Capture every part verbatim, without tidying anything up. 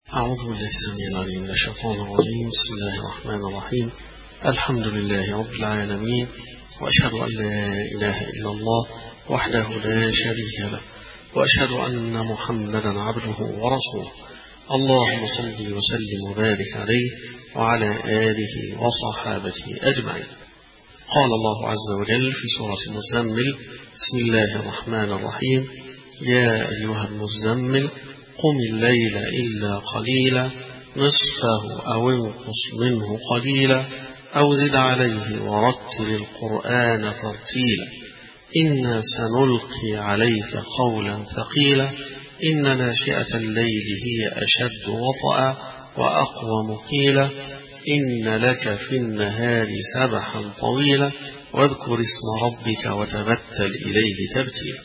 أعوذ بالله السميع العليم من الشيطان الرجيم. بسم الله الرحمن الرحيم. الحمد لله رب العالمين، وأشهد أن لا إله إلا الله وحده لا شريك له، وأشهد أن محمدا عبده ورسوله. اللهم صل وسلم وبارك عليه وعلى آله وصحابته أجمعين. قال الله عز وجل في سورة المزمل: بسم الله الرحمن الرحيم. يا أيها المزمل قم الليل إلا قليلا نصفه أو انقص منه قليلا أو زد عليه ورتل القرآن ترتيلا إنا سنلقي عليك قولا ثقيلا إن ناشئة الليل هي أشد وطئا وأقوم قيلا إن لك في النهار سبحا طويلا واذكر اسم ربك وتبتل إليه تبتيلا.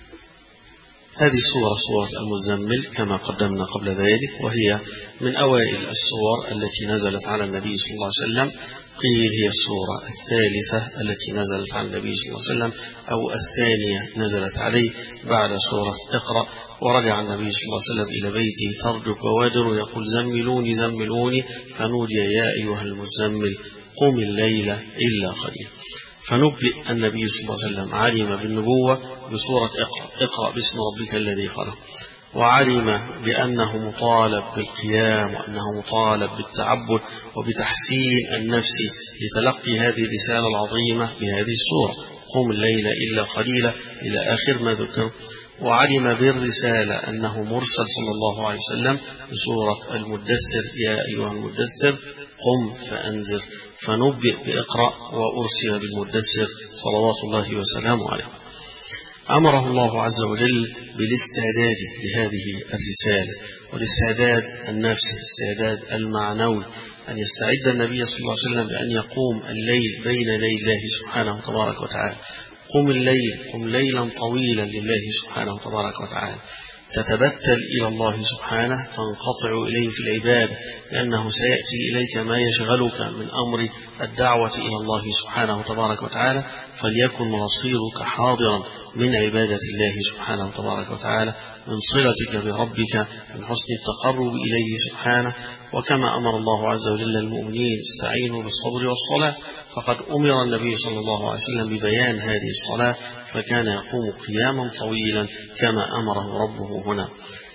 هذه السورة سورة المزمل كما قدمنا قبل ذلك، وهي من أوائل السور التي نزلت على النبي صلى الله عليه وسلم. قيل هي السورة الثالثة التي نزلت على النبي صلى الله عليه وسلم، أو الثانية نزلت عليه بعد سورة اقرأ. ورجع النبي صلى الله عليه وسلم إلى بيته ترجف بوادر يقول: زملوني زملوني، فنودي: يا أيها المزمل قم الليل إلا قليلا. فنبئ النبي صلى الله عليه وسلم، علم بالنبوة بسورة اقرأ اقرأ باسم ربك الذي خلق، وعلم بأنه مطالب بالقيام، وأنه مطالب بالتعبد وبتحسين النفس لتلقي هذه الرسالة العظيمة بهذه السورة: قم الليل إلا قليلا إلى آخر ما ذكر. وعلم بالرسالة أنه مرسل صلى الله عليه وسلم بسورة المدثر: يا أيها المدثر قم فأنذر. فنبئ بإقرأ وأرسل بالمدثر صلوات الله وسلامه عليه. أمره الله عز وجل بالاستعداد لهذه الرسالة، والاستعداد النفسي، الاستعداد المعنوي، أن يستعد النبي صلى الله عليه وسلم بأن يقوم الليل بين يدي الله سبحانه تبارك وتعالى. قم الليل، قم ليلا طويلا لله سبحانه تبارك وتعالى، تتبتل إلى الله سبحانه، تنقطع إليه في العبادة، لأنه سيأتي إليك ما يشغلك من أمر الدعوة إلى الله سبحانه تبارك وتعالى، فليكن مصيرك حاضرا من عبادة الله سبحانه تبارك وتعالى، من صلتك بربك، من حسن التقرب إليه سبحانه. وكما أمر الله عز وجل المؤمنين: استعينوا بالصبر والصلاة، فقد أمر النبي صلى الله عليه وسلم ببيان هذه الصلاة، فكان يقوم قياما طويلا كما أمره ربه هنا.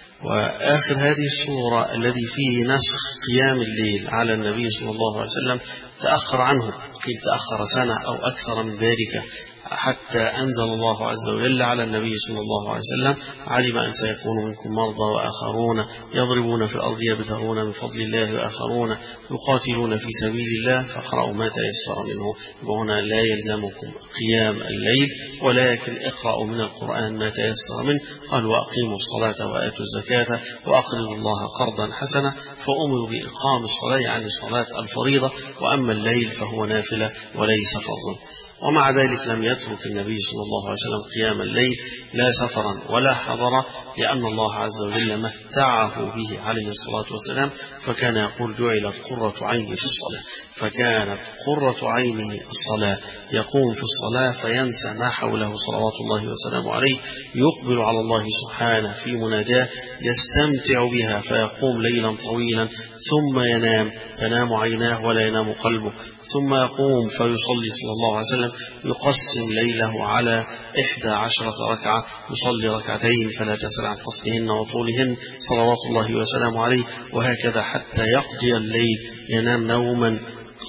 وآخر هذه السورة الذي فيه نسخ قيام الليل على النبي صلى الله عليه وسلم تأخر عنه، قيل تأخر سنة أو أكثر من ذلك، حتى أنزل الله عز وجل على النبي صلى الله عليه وسلم: علم أن سيكون منكم مرضى وآخرون يضربون في الأرض يبتغون من فضل الله وآخرون يقاتلون في سبيل الله فاقرأوا ما تيسر منه. وهنا لا يلزمكم قيام الليل، ولكن اقرأوا من القرآن ما تيسر منه. قال: وأقيموا الصلاة وآتوا الزكاة وأقرضوا الله قرضا حسنا. فأمروا بإقام الصلاة يعني صلاة الفريضة، وأما الليل فهو نافلة وليس فرضا. ومع ذلك لم يترك النبي صلى الله عليه وسلم قيام الليل لا سفرا ولا حضرا، لأن الله عز وجل متعه به عليه الصلاة والسلام، فكان يقول: جعلت قرة عيني في الصلاة. فكانت قرة عينه الصلاة، يقوم في الصلاة فينسى ما حوله صلوات الله وسلامه عليه، يقبل على الله سبحانه في مناجاة يستمتع بها، فيقوم ليلا طويلا ثم ينام، تنام عيناه ولا ينام قلبه، ثم يقوم فيصلي صلى الله عليه وسلم، يقسم ليله على إحدى عشرة ركعة، يصلي ركعتين فلا تسأل عن قصدهن وطولهن صلوات الله وسلامه عليه، وهكذا حتى يقضي الليل، ينام نوما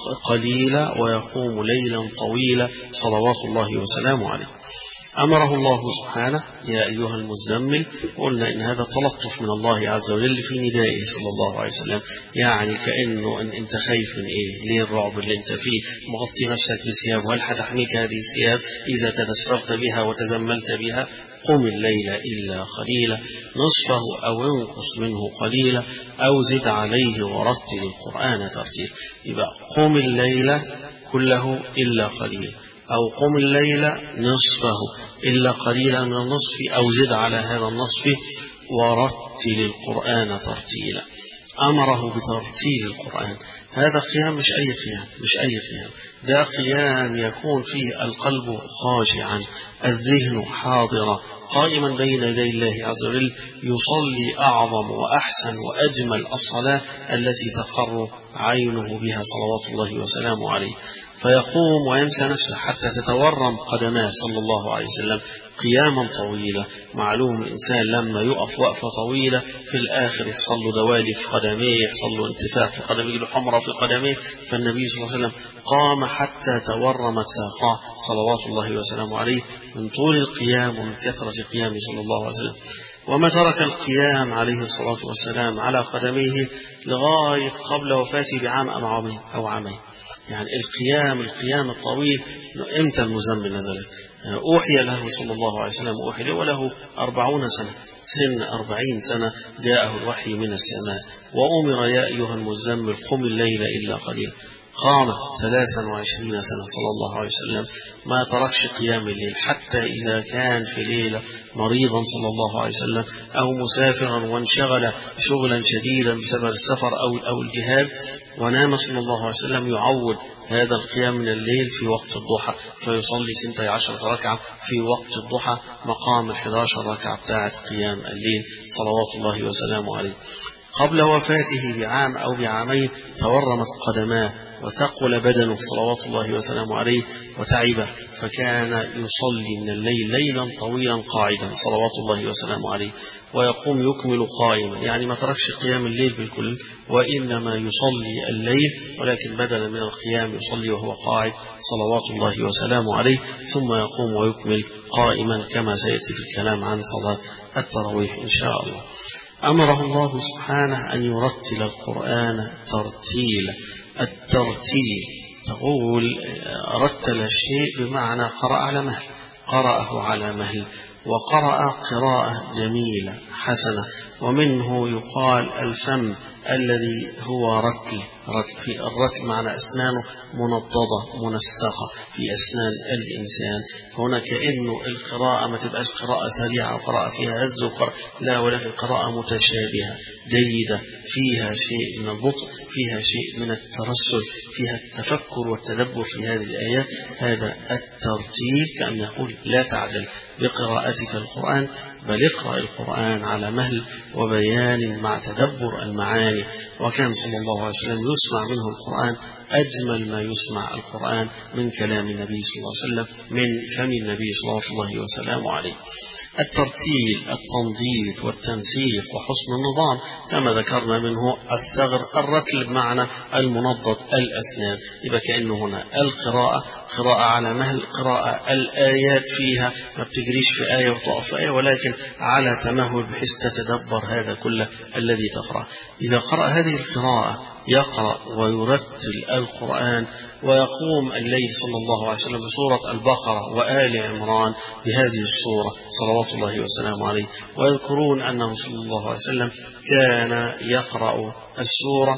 قليلا ويقوم ليلا طويلا صلوات الله وسلامه عليه. أمره الله سبحانه: يا أيها المزمل. قلنا إن هذا تلطف من الله عز وجل في ندائه صلى الله عليه وسلم، يعني كأنه إن أنت خايف من إيه؟ ليه الرعب اللي أنت فيه؟ مغطي نفسك بثياب، وهل حتحميك هذه الثياب إذا تدثرت بها وتزملت بها؟ قم الليل إلا قليلا نصفه أو انقص منه قليلا أو زد عليه ورتل القرآن ترتيلا. يبقى قم الليل كله إلا قليلا، أو قم الليل نصفه إلا قليلا من النصف، أو زد على هذا النصف ورتل القرآن ترتيلا. أمره بترتيل القرآن. هذا قيام مش أي قيام، مش أي قيام، ده قيام يكون فيه القلب خاشعا، الذهن حاضرا، قائما بين يدي الله عز وجل يصلي أعظم وأحسن وأجمل الصلاة التي تقر عينه بها صلوات الله وسلامه عليه، فيقوم وينسى نفسه حتى تتورم قدماه صلى الله عليه وسلم قياما طويلا. معلوم الإنسان لما يقف وقفة طويلة في الآخر يحصل له دوالي في قدميه، يحصل له انتفاخ في قدميه، له حمرة في قدميه. فالنبي صلى الله عليه وسلم قام حتى تورمت ساقاه صلوات الله وسلامه عليه من طول القيام ومن كثرة قيامه صلى الله عليه وسلم. وما ترك القيام عليه الصلاة والسلام على قدميه لغاية قبل وفاته بعام أو عامين. يعني القيام القيام الطويل امتى المزمل نزلت؟ أوحي له صلى الله عليه وسلم، أوحي له وله أربعون سنة، سن أربعين سنة جاءه الوحي من السماء، وأمر يا أيها المزمل قم الليل إلا قليلا. قام ثلاثا وعشرين سنة صلى الله عليه وسلم ما تركش قيام الليل، حتى إذا كان في ليلة مريضا صلى الله عليه وسلم أو مسافرا وانشغل شغلا شديدا بسبب السفر أو أو الجهاد ونام صلى الله عليه وسلم يعود هذا القيام من الليل في وقت الضحى، فيصلي سنتي عشرة ركعة في وقت الضحى مقام الحادية عشرة ركعة بتاعة قيام الليل صلوات الله وسلامه عليه. قبل وفاته بعام أو بعامين تورمت قدماه وثقل بدنه صلوات الله وسلامه عليه وتعب، فكان يصلي من الليل ليلا طويلا قاعدا صلوات الله وسلامه عليه، ويقوم يكمل قائما، يعني ما تركش قيام الليل بالكل، وإنما يصلي الليل ولكن بدلا من القيام يصلي وهو قاعد صلوات الله وسلامه عليه، ثم يقوم ويكمل قائما كما سيأتي في الكلام عن صلاة التراويح إن شاء الله. أمره الله سبحانه أن يرتل القرآن ترتيلا. الترتيل تقول رتل الشيء بمعنى قرأ على مهل، قرأه على مهل، وقرأ قراءة جميلة حسنة. ومنه يقال الفم الذي هو رتل، رتل في الرتل معنى أسنانه منضدة منسقة في أسنان الإنسان، هنا كأنه القراءة ما تبقاش قراءة سريعة وقراءة فيها هز وقراءة لا، ولكن قراءة متشابهة جيدة فيها شيء من البطء، فيها شيء من الترسل، فيها التفكر والتدبر في هذه الآيات. هذا الترتيل كأن يقول لا تعجل بقراءتك القرآن، بل اقرأ القرآن على مهل وبيان مع تدبر المعاني. وكان صلى الله عليه وسلم يسمع منه القرآن أجمل ما يسمع القرآن من كلام النبي صلى الله عليه وسلم، من فم النبي صلى الله وسلامه عليه. الترتيل التنضيد والتنسيق وحسن النظام كما ذكرنا منه الثغر، الرتل بمعنى المنضد الأسنان. يبقى كأنه هنا القراءة قراءة على مهل، قراءة الآيات فيها ما بتجريش في آية وتقف في آية، ولكن على تمهل بحيث تتدبر هذا كله الذي تقرأ. إذا قرأ هذه القراءة يقرأ ويرتل القرآن ويقوم الليل صلى الله عليه وسلم بسورة البقرة وآل عمران بهذه السورة صلوات الله وسلامه عليه. ويذكرون أنه صلى الله عليه وسلم كان يقرأ السورة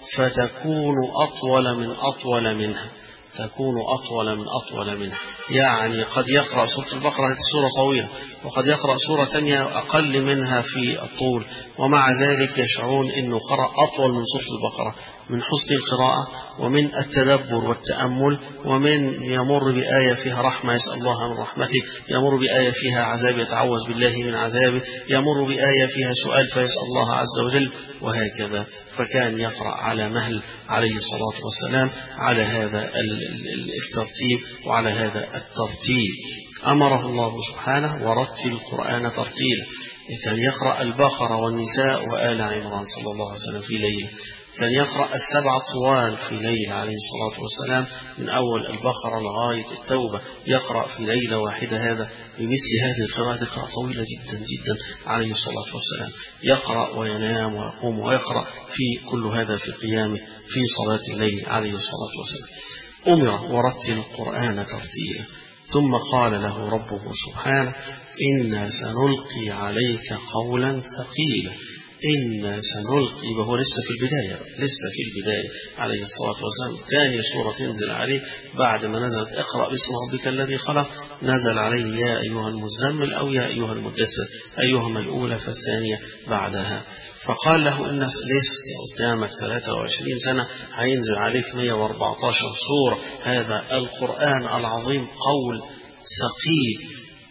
فتكون أطول من أطول منها، تكون أطول من أطول منها، يعني قد يقرأ سورة البقرة سورة طويلة، وقد يقرأ سورة ثانية أقل منها في الطول، ومع ذلك يشعرون أنه قرأ أطول من سورة البقرة من حسن القراءة ومن التدبر والتأمل، ومن يمر بآية فيها رحمة يسأل الله من رحمته، يمر بآية فيها عذاب يتعوذ بالله من عذابه، يمر بآية فيها سؤال فيسأل الله عز وجل، وهكذا. فكان يقرأ على مهل عليه الصلاة والسلام على هذا الترتيب وعلى هذا الترتيب. أمره الله سبحانه ورتل القرآن ترتيلا. كان يقرأ البقرة والنساء وآل عمران صلى الله عليه وسلم في ليلة، كان يقرأ السبع الطوال في ليلة عليه الصلاة والسلام من أول البقرة لغاية التوبة، يقرأ في ليلة واحدة هذا بمثل هذه القراءة، قراءة طويلة جدا جدا عليه الصلاة والسلام. يقرأ وينام ويقوم ويقرأ في كل هذا في قيامه في صلاة الليل عليه الصلاة والسلام. أمر ورتل القرآن ترتيلا. ثم قال له ربه سبحانه إنا سنلقي عليك قولا ثقيلا. إنا سنلقي، وهو لسه في البداية، لسه في البداية عليه الصلاة والسلام. ثاني سورة تنزل عليه بعد ما نزلت اقرأ باسم ربك الذي خلق، نزل عليه يا أيها المزمل أو يا أيها المدثر، أيهما الأولى فالثانية بعدها. فقال له الناس لسه قدامك ثلاثة وعشرين سنة هينزل عليك مئة وأربعة عشر سورة، هذا القرآن العظيم قول ثقيل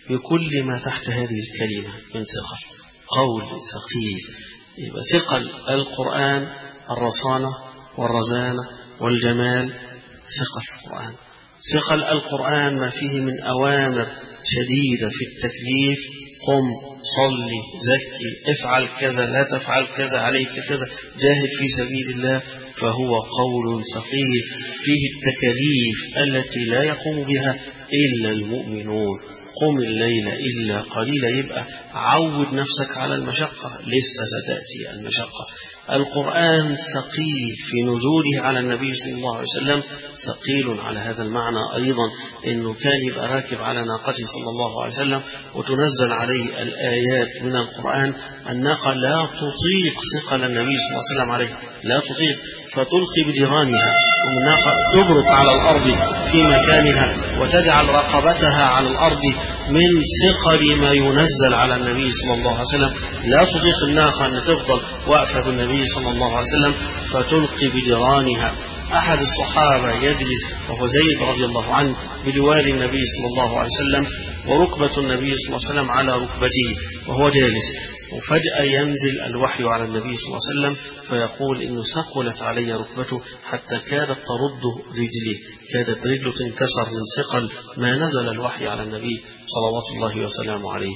بكل ما تحت هذه الكلمة من ثقل، قول ثقيل. يبقى ثقل القرآن الرصانة والرزانة والجمال، ثقل القرآن. ثقل القرآن ما فيه من أوامر شديدة في التكليف، قم صلي زكي افعل كذا لا تفعل كذا عليك كذا جاهد في سبيل الله، فهو قول ثقيل فيه التكاليف التي لا يقوم بها إلا المؤمنون. قم الليل إلا قليلا، يبقى عود نفسك على المشقة، لسه ستأتي المشقة. القرآن ثقيل في نزوله على النبي صلى الله عليه وسلم، ثقيل على هذا المعنى أيضا، إنه كان يبقى راكب على ناقته صلى الله عليه وسلم وتنزل عليه الآيات من القرآن، الناقة لا تطيق ثقل النبي صلى الله عليه وسلم عليه، لا تطيق، فتلقي بدرانها، والناقة تبرك على الأرض في مكانها وتجعل رقبتها على الأرض من ثقل ما ينزل على النبي صلى الله عليه وسلم. لا تطيق الناقة أن تفضل واقفة بالنبي صلى الله عليه وسلم، فتلقي بدرانها. أحد الصحابة يجلس وهو زيد رضي الله عنه بجوار النبي صلى الله عليه وسلم، وركبة النبي صلى الله عليه وسلم على ركبته وهو جالس، وفجأة ينزل الوحي على النبي صلى الله عليه وسلم فيقول إنه ثقلت علي ركبته حتى كادت ترد رجلي، كادت رجله تنكسر من ثقل ما نزل الوحي على النبي صلوات الله وسلامه عليه.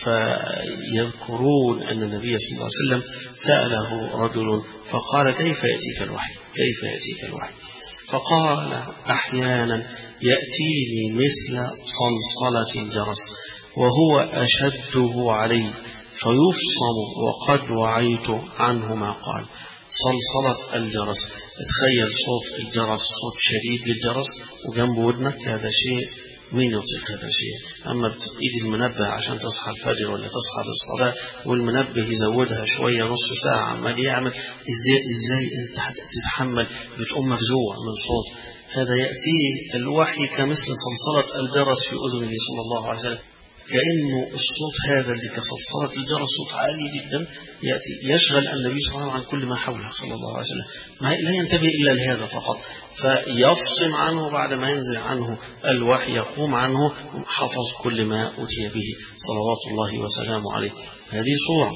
فيذكرون أن النبي صلى الله عليه وسلم سأله رجل فقال كيف يأتيك الوحي، كيف يأتيك الوحي؟ فقال أحيانا يأتيني مثل صلصلة الجرس وهو أشده علي فيفصم وقد وعيت عنه ما قال. صلصلة الجرس، تخيل صوت الجرس، صوت شديد للجرس وجنب ودنك، هذا شيء مين يطيق هذا الشيء؟ أما بإيد المنبه عشان تصحى الفجر ولا تصحى للصلاة والمنبه يزودها شوية نص ساعة عمال يعمل، إزاي إزاي أنت تتحمل؟ بتقوم مفزوع من صوت هذا. يأتيه الوحي كمثل صلصلة الجرس في أذنه صلى الله عليه وسلم، كأنه الصوت هذا اللي كصلصلة الجرس صوت عالي جدا يأتي يشغل النبي صلى الله عليه وسلم عن كل ما حوله صلى الله عليه وسلم، ما لا ينتبه إلا لهذا فقط، فيفصم عنه بعد ما ينزل عنه الوحي، يقوم عنه حفظ كل ما أتي به صلوات الله وسلامه عليه. هذه صورة.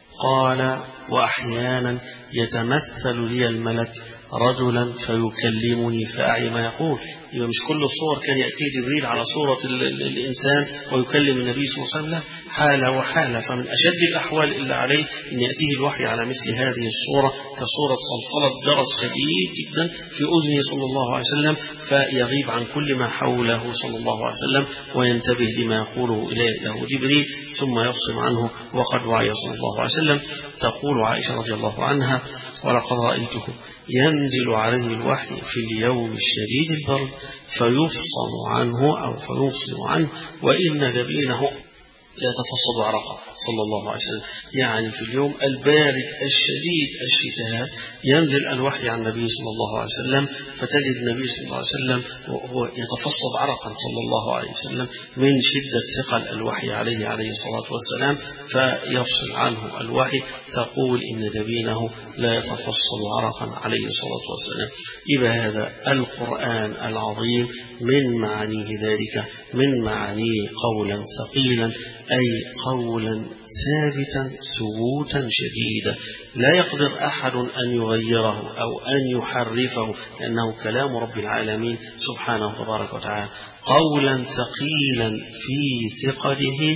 قال وأحيانا يتمثل لي الملك رجلا فيكلمني فأعي ما يقول. يبقى مش كل الصور كان يأتي جبريل على صورة ال ال الإنسان ويكلم النبي صلى الله عليه وسلم، لا، حالة وحالة. فمن أشد الأحوال إلا عليه أن يأتيه الوحي على مثل هذه الصورة كصورة صلصلة جرس شديد جدا في أذنه صلى الله عليه وسلم، فيغيب عن كل ما حوله صلى الله عليه وسلم وينتبه لما يقوله إليه له جبريل، ثم يفصم عنه وقد وعي صلى الله عليه وسلم. تقول عائشة رضي الله عنها ولقد رأيته ينزل عليه الوحي في اليوم الشديد البرد فيفصم عنه أو فيفصم عنه وإن جبينه لا يتفصد عرقا صلى الله عليه وسلم. يعني في اليوم البارد الشديد الشتاء ينزل الوحي عن النبي صلى الله عليه وسلم، فتجد النبي صلى الله عليه وسلم وهو يتفصد عرقا صلى الله عليه وسلم من شدة ثقل الوحي عليه عليه الصلاة والسلام، فيفصل عنه الوحي. تقول إن جبينه لا يتفصل عرقا عليه الصلاة والسلام. إذا هذا القرآن العظيم من معانيه ذلك، من معانيه قولا ثقيلا، أي قولا ثابتا ثبوتا شديدا لا يقدر أحد أن يغيره أو أن يحرفه، لأنه كلام رب العالمين سبحانه تبارك وتعالى. قولا ثقيلا في ثقله،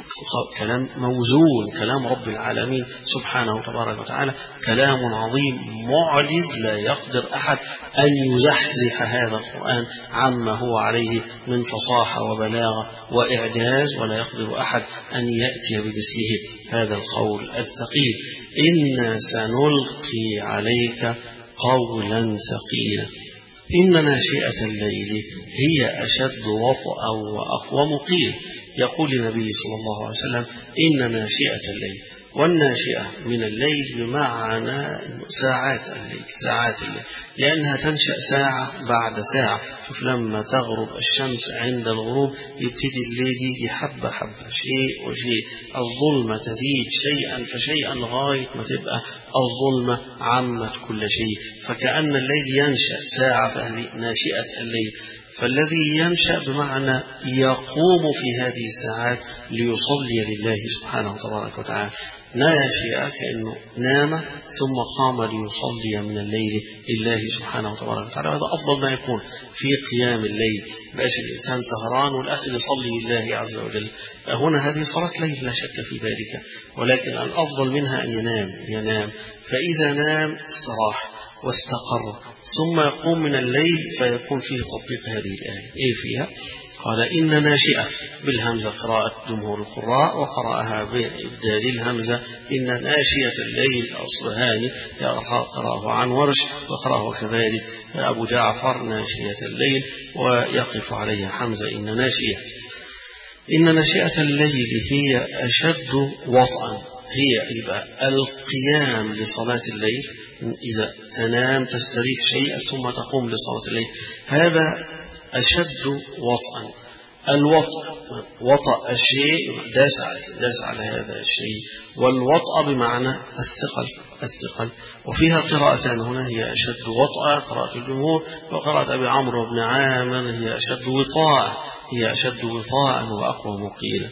كلام موزون، كلام رب العالمين سبحانه تبارك وتعالى، كلام عظيم معجز لا يقدر أحد أن يزحزح هذا القرآن عما هو عليه من فصاحة وبلاغة وإعجاز، ولا يقدر أحد أن يأتي بمثله هذا القول الثقيل. إنا سنلقي عليك قولا ثقيلا. إن ناشئة الليل هي أشد وطئا وأقوم قيل. يقول النبي صلى الله عليه وسلم إن ناشئة الليل، والناشئة من الليل بمعنى ساعات الليل، ساعات الليل، لأنها تنشأ ساعة بعد ساعة. شوف لما تغرب الشمس عند الغروب يبتدي الليل يجي حبة حبة، شيء وشيء، الظلمة تزيد شيئا فشيئا لغاية ما تبقى الظلمة عمت كل شيء، فكأن الليل ينشأ ساعة، فهذه ناشئة الليل. فالذي ينشأ بمعنى يقوم في هذه الساعات ليصلي لله سبحانه تبارك وتعالى. ناشئ كأنه نام ثم قام ليصلي من الليل لله سبحانه تبارك وتعالى. هذا أفضل ما يكون في قيام الليل، بقاش الإنسان سهران والآخر يصلي لله عز وجل. هنا هذه صلاة ليل لا شك في ذلك، ولكن الأفضل منها أن ينام ينام فإذا نام استراح واستقر ثم يقوم من الليل فيكون فيه تطبيق هذه الآية. إيه فيها؟ قال إن ناشئة بالهمزة قراءة جمهور القراء، وقرأها بإبدال الهمزة إن ناشئة الليل أصبهاني قرأه عن ورش، وقرأه كذلك أبو جعفر ناشئة الليل ويقف عليها حمزة إن ناشئة. إن ناشئة الليل هي أشد وطئا، هي يبقى القيام لصلاة الليل، إذا تنام تستريح شيئا ثم تقوم لصلاة الليل، هذا أشد وطئا. الوطء وطأ الشيء داس داس على هذا الشيء، والوطأ بمعنى الثقل الثقل وفيها قراءتان هنا، هي أشد وطأ قراءة الجمهور، وقراءة أبي عمرو بن عامر هي أشد وطاء هي أشد وطاء وأقوى مقيلا.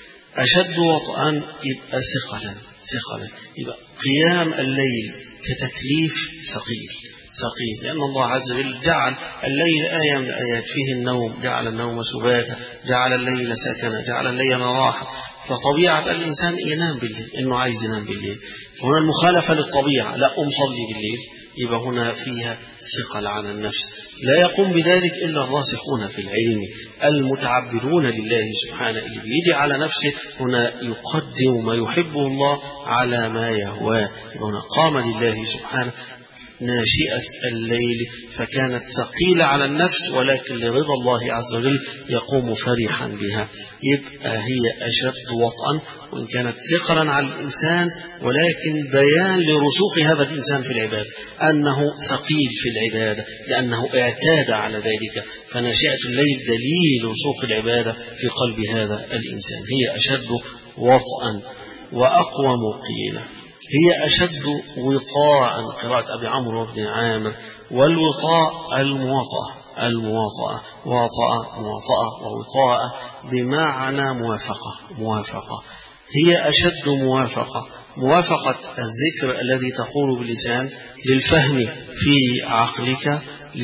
أشد وطئا يبقى ثقلا ثقلا يبقى قيام الليل كتكليف ثقيل ثقيل، لأن الله عز وجل جعل الليل آية من الآيات، فيه النوم، جعل النوم سباتا، جعل الليل سكنا، جعل الليل راحة. فطبيعة الإنسان ينام بالليل، إنه عايز ينام بالليل، فهنا المخالفة للطبيعة، لا أم صلي بالليل، يبقى هنا فيها ثقل على النفس. لا يقوم بذلك إلا الراسخون في العلم المتعبدون لله سبحانه، اللي بيجي على نفسه هنا يقدم ما يحبه الله على ما يهواه. هنا قام لله سبحانه ناشئة الليل فكانت ثقيلة على النفس، ولكن لرضا الله عز وجل يقوم فرحا بها، يبقى هي أشد وطئا وإن كانت ثقلا على الإنسان، ولكن بيان لرسوخ هذا الإنسان في العبادة، أنه ثقيل في العبادة لأنه اعتاد على ذلك. فناشئة الليل دليل رسوخ العبادة في قلب هذا الإنسان، هي أشد وطئا وأقوم قيلا. هي أشد وطاء قراءة أبي عمرو بن عامر، والوطاء المواطأة المواطأة واطأ مواطأة ووطاء بمعنى موافقة موافقة هي أشد موافقة موافقة الذكر الذي تقول باللسان للفهم في عقلك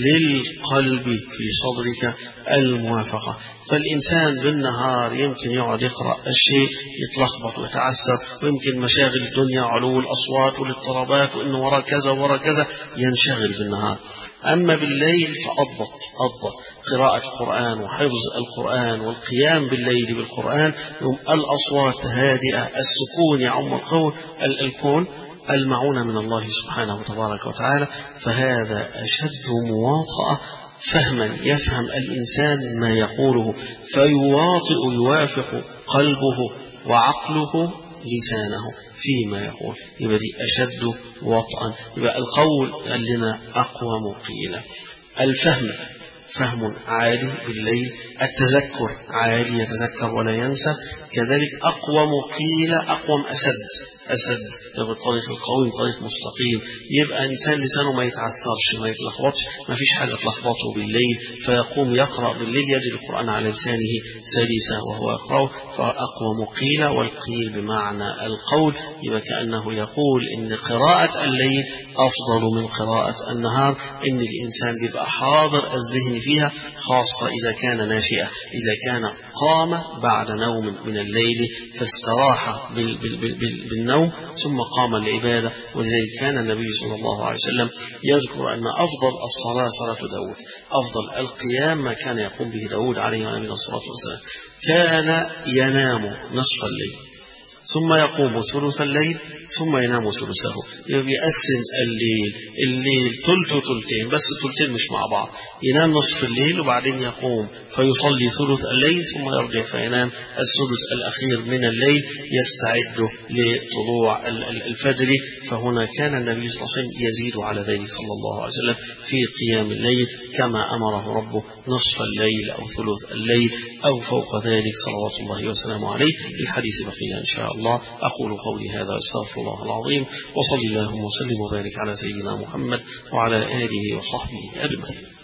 للقلب في صدرك الموافقة. فالإنسان بالنهار يمكن يقعد يقرأ الشيء يتلخبط ويتعسر، ويمكن مشاغل الدنيا علو الأصوات والاضطرابات وإنه وراء كذا وراء كذا ينشغل بالنهار. أما بالليل فأضبط أضبط قراءة القرآن وحفظ القرآن والقيام بالليل بالقرآن، الأصوات هادئة، السكون يعم القول الكون، المعونة من الله سبحانه وتبارك وتعالى. فهذا أشد مواطأة فهما، يفهم الإنسان ما يقوله فيواطئ يوافق قلبه وعقله لسانه فيما يقول، يبقى دي أشد وطئا. يبقى القول قال لنا أقوى مقيلة. الفهم فهم عالي بالليل، التذكر عالي يتذكر ولا ينسى، كذلك أقوى مقيلة أقوم أسد أسد بالطريق القويم طريق مستقيم، يبقى إنسان لسانه ما يتعثرش ما يتلخبطش، ما فيش حاجة تلخبطه بالليل، فيقوم يقرأ بالليل يجد القرآن على لسانه سلسة وهو يقرأه، فأقوى مقيلة. والقيل بمعنى القول، يبقى كأنه يقول إن قراءة الليل أفضل من قراءة النهار، إن الإنسان يبقى حاضر الذهن فيها، خاصة إذا كان ناشئة، إذا كان قام بعد نوم من الليل فاستراح بال بال بال بال بالنوم ثم قام العبادة. ولذلك كان النبي صلى الله عليه وسلم يذكر أن أفضل الصلاة صلاة داود، أفضل القيام ما كان يقوم به داود عليه الصلاة والسلام، كان ينام نصف الليل ثم يقوم ثلث الليل ثم ينام ثلثه، يقسم الليل الليل ثلث وثلثين، بس الثلثين مش مع بعض، ينام نصف الليل وبعدين يقوم فيصلي ثلث الليل ثم يرجع فينام الثلث الأخير من الليل يستعد لطلوع الفجر. فهنا كان النبي صلى الله عليه وسلم يزيد على ذلك صلى الله عليه وسلم في قيام الليل كما أمره ربه نصف الليل أو ثلث الليل أو فوق ذلك صلوات الله وسلامه عليه. الحديث بقية إن شاء الله. أقول قولي هذا واستغفر الله العظيم، وصلى الله وسلم وبارك على سيدنا محمد وعلى آله وصحبه أجمعين.